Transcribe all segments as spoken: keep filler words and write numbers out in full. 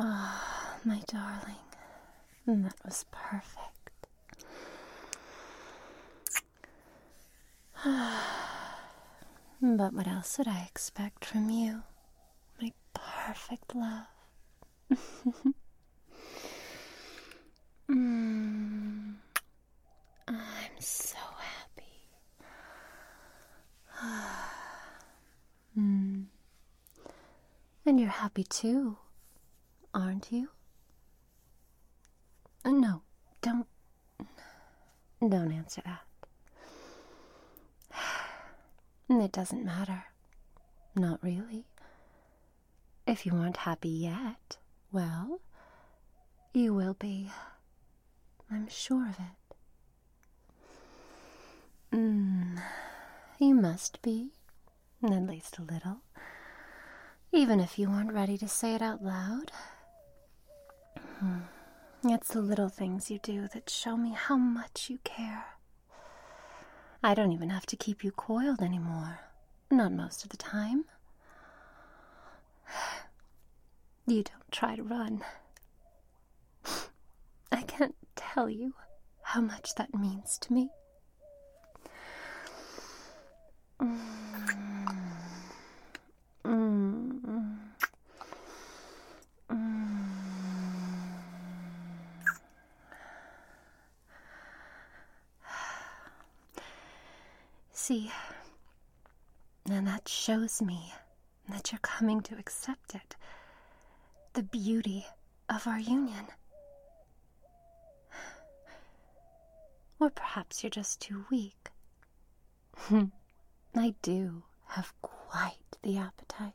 Ah, my darling. That was perfect. But what else would I expect from you, my perfect love? mm, I'm so happy. mm. And you're happy too, aren't you? Uh, no, don't, don't answer that. It doesn't matter. Not really. If you aren't happy yet, well, you will be. I'm sure of it. Mm, you must be, at least a little. Even if you aren't ready to say it out loud. It's the little things you do that show me how much you care. I don't even have to keep you coiled anymore. Not most of the time. You don't try to run. I can't tell you how much that means to me. Mm. Mm. Mm. See, and that shows me that you're coming to accept it. The beauty of our union. Or perhaps you're just too weak. I do have quite the appetite.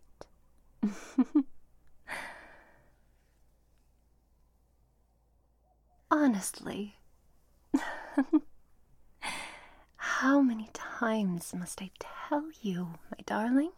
Honestly, how many times must I tell you, my darling?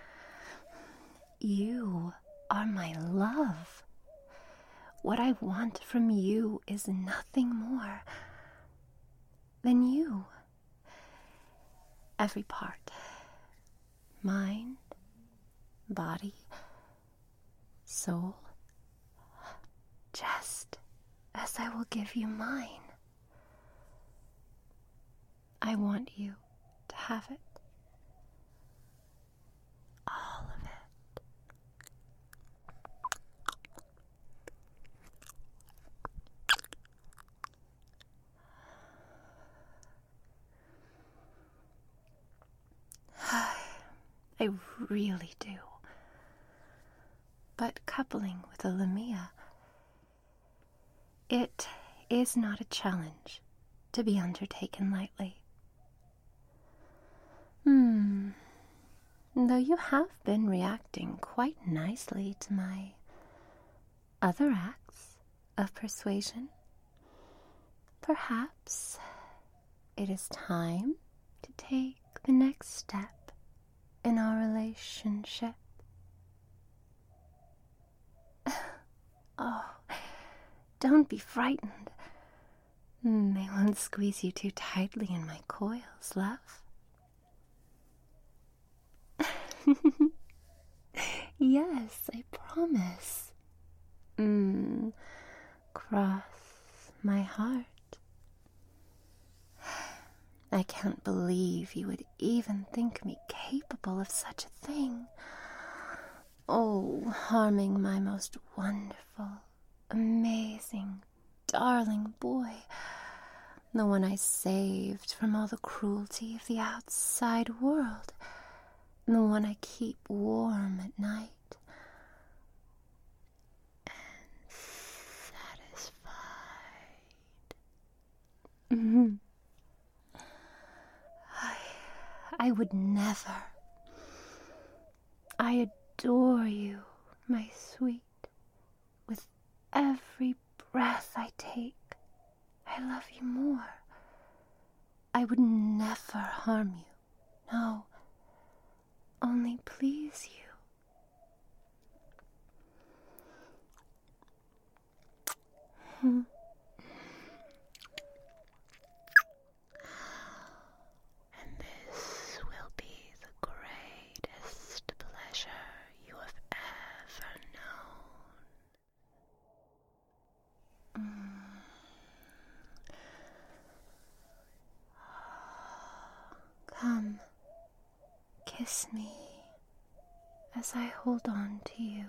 You are my love. What I want from you is nothing more than you. Every part. Mind, body, soul. Just as I will give you mine. I want you to have it. All of it. I really do. But coupling with a Lamia, it is not a challenge to be undertaken lightly. Hmm. Though you have been reacting quite nicely to my other acts of persuasion, perhaps it is time to take the next step in our relationship. Oh, don't be frightened. They won't squeeze you too tightly in my coils, love. Yes, I promise. Mm, cross my heart. I can't believe you would even think me capable of such a thing. Oh, harming my most wonderful, amazing, darling boy. The one I saved from all the cruelty of the outside world. The one I keep warm at night. And satisfied. Mm-hmm. I, I would never. I adore you, my sweet. With every breath I take, I love you more. I would never harm you. No, only please you. Hmm. And this will be the greatest pleasure you have ever known. Come, kiss me as I hold on to you.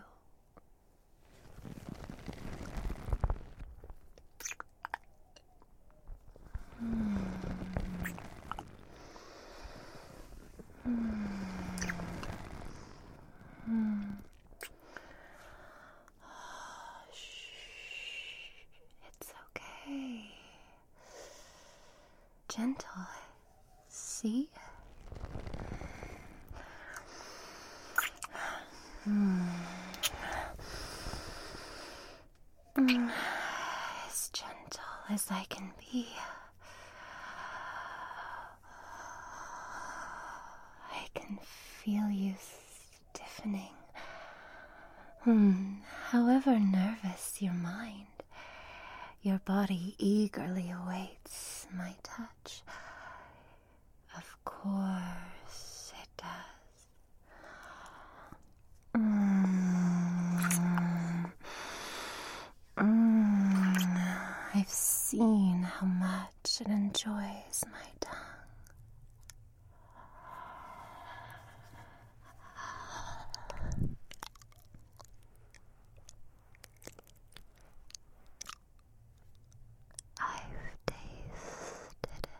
Mm. Mm. Mm. Oh, shh. It's okay. Gentle. See? Mm. Mm. As gentle as I can be. I can feel you stiffening. Hmm. However nervous your mind, your body eagerly awaits my touch. Of course it does. Mm. Mm. I've seen how much it enjoys my tongue. I've tasted it.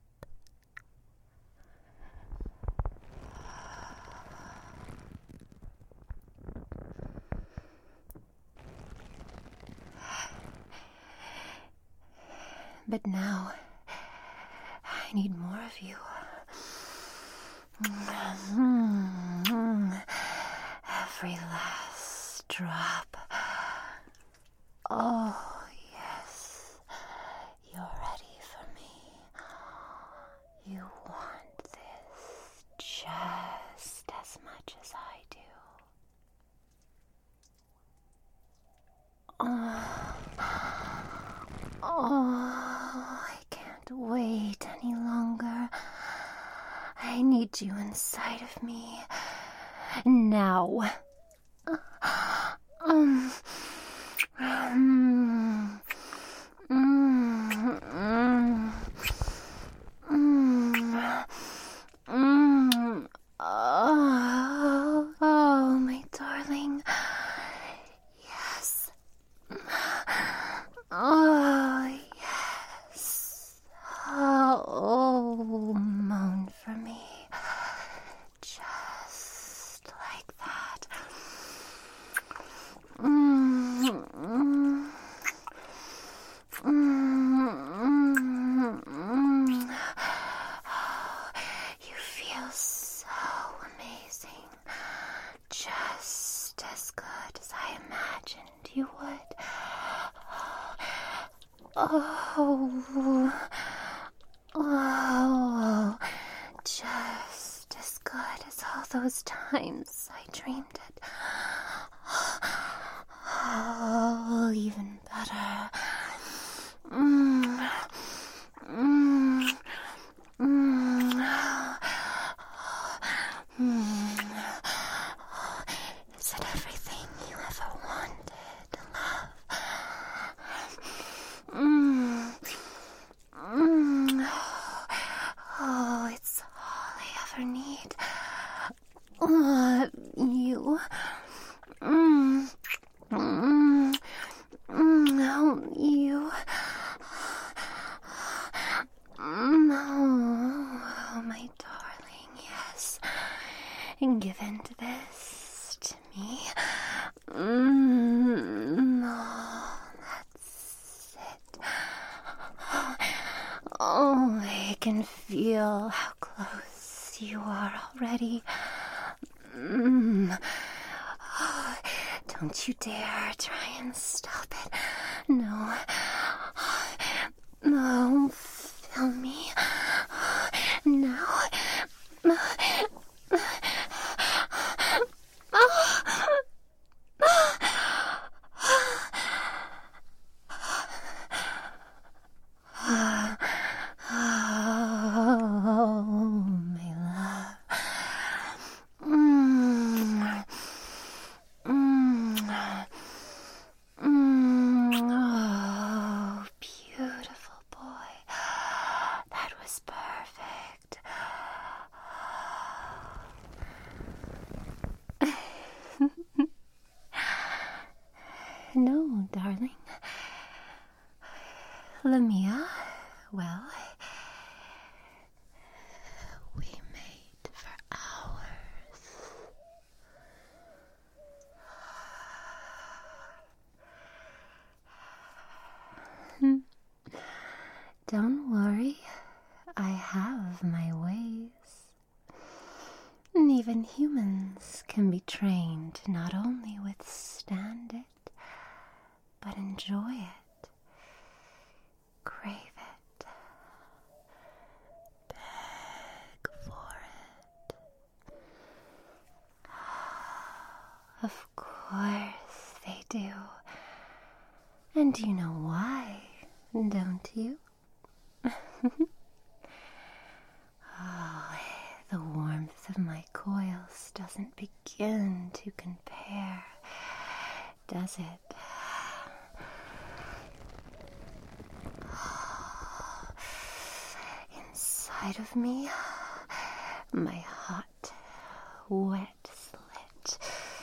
But now, I need more of you. Mm-hmm. Every last drop. Oh, yes. You're ready for me. You want this just as much as I do. Oh, oh, I can't wait any longer. I need you inside of me now. Um, um, mm, mm, mm, mm. Oh, oh, my darling. Yes. Oh, yes. Oh, oh, moan for me. Just like that. Mm, mm, mm, mm, mm. You feel so amazing. Just as good as I imagined you would. Oh, oh, just as good as all those times I dreamed it. Oh, even better. Mm, mm, mm, mm. Is it everything you ever wanted, love? Mm, mm. Oh, it's all I ever need. Uh, you. Mm, mm, mm, oh, you. Mm, oh, my darling, yes. Give in to this, to me. Mm, oh, that's it. Oh, I can feel how close you are already. Mm. Oh, don't you dare try and stop it. No. No, feel me. Now. Lamia, well, we made for hours. Don't worry, I have my ways. And even humans can be trained to not only withstand it, but enjoy it, crave it, beg for it. Of course they do. And you know why, don't you? Oh, the warmth of my coils doesn't begin to compare, does it? Inside of me, my hot, wet slit.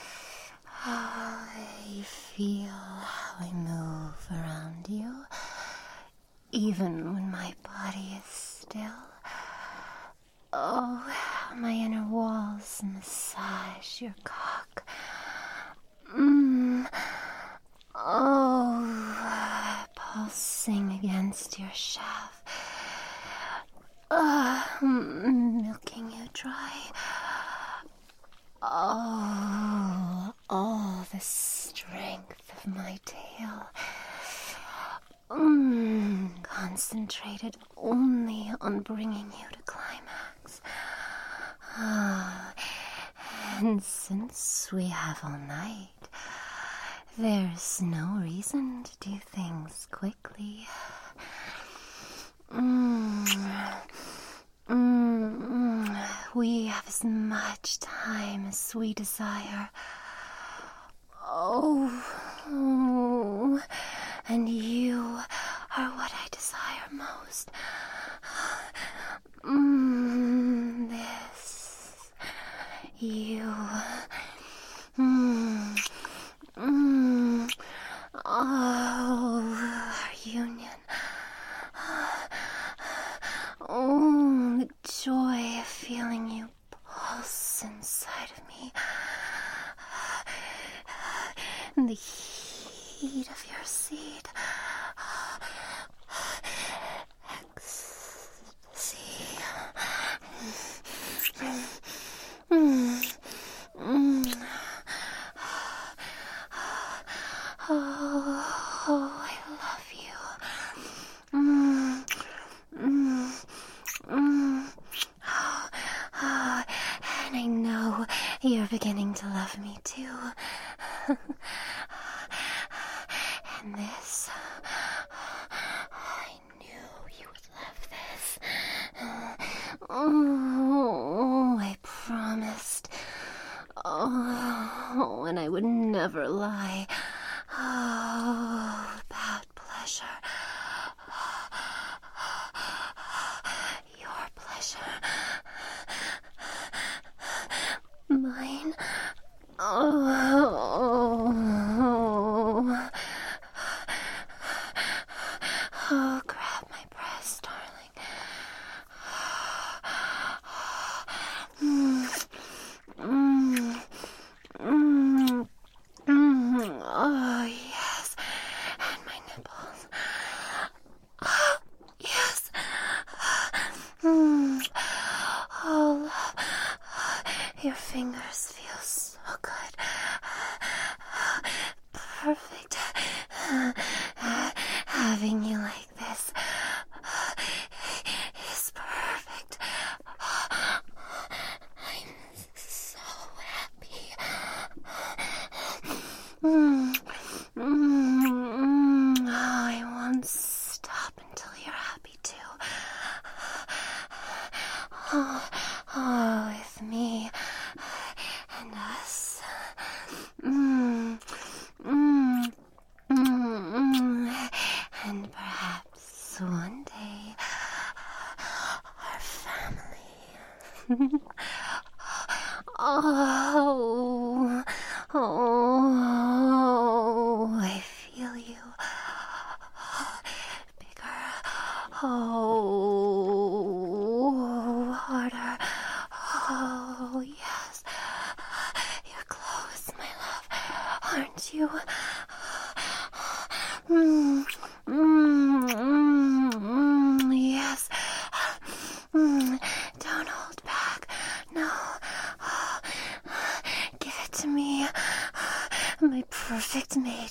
I feel how I move around you, even when my body is still. Oh, my inner walls massage your cock. Mmm. Oh, pulsing against your shaft. Uh, milking you dry. Oh, all the strength of my tail. Mm, concentrated only on bringing you to climax. Ah, and since we have all night, there's no reason to do things quickly. Mm, mm, we have as much time as we desire. Oh, oh, and you are what I desire most. Mm, this, you, mm, mm, oh, our union. Oh, the joy of feeling you pulse inside of me. The heat of your seed. Ecstasy. Mm. Mm. Oh, oh, I love you. Mm. Mm. Mm. Oh, oh, and I know you're beginning to love me too. And this, I knew you would love this. Oh, I promised. Oh, and I would never lie. Oh, about pleasure. Your pleasure. Mine. Oh, oh, grab my breast, darling. Mm, mm, mm, mm. Oh, yes, and my nipples. Oh, yes. Mm. Oh, your fingers feel so good. Perfect. Having you like this is perfect. I'm so happy. Mm. Mm. Mm. Oh, I won't stop until you're happy too. Oh, oh, with me and us. Mm, mm, mm, mm. And perhaps one day, our family. Oh, oh, I feel you. Bigger Oh, yes. You're close, my love. Aren't you? Mm, mm, mm, mm, yes. Mm, don't hold back. No. Give it to me. My perfect mate.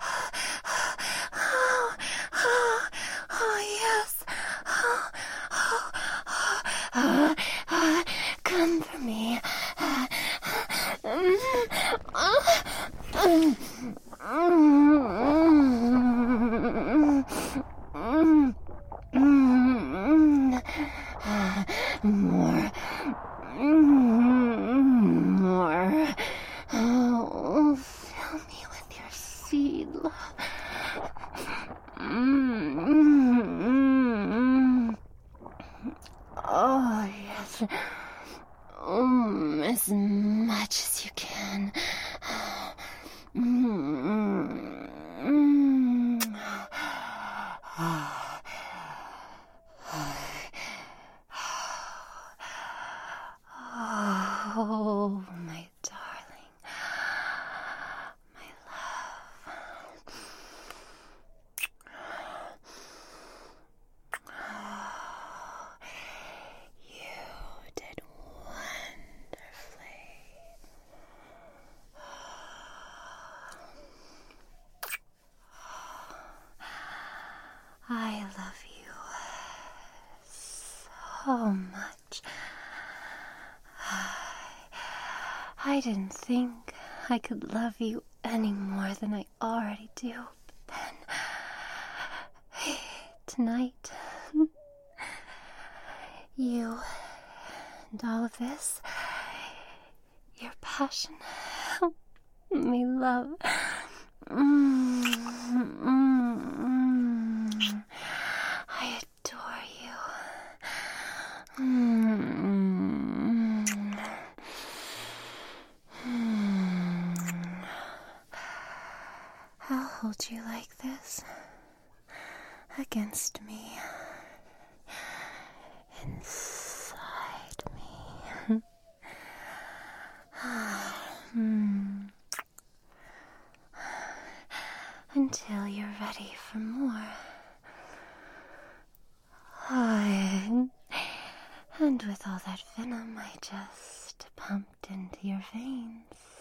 Oh, oh, oh, yes. Oh, oh, oh, oh, oh, come for me. Mm, mm, mm, mm, more. More. Oh, fill me with your seed, love. Mm-hmm. Oh, yes. Um, as much as you can. Mm-hmm. Oh, my darling. My love. You did wonderfully. I love you so much. I didn't think I could love you any more than I already do. But then, tonight, you and all of this, your passion, my love, mm, mm, mm, I adore you. Mm, mm. I'll hold you like this, against me, inside me. mm. Until you're ready for more. Oh, and with all that venom I just pumped into your veins,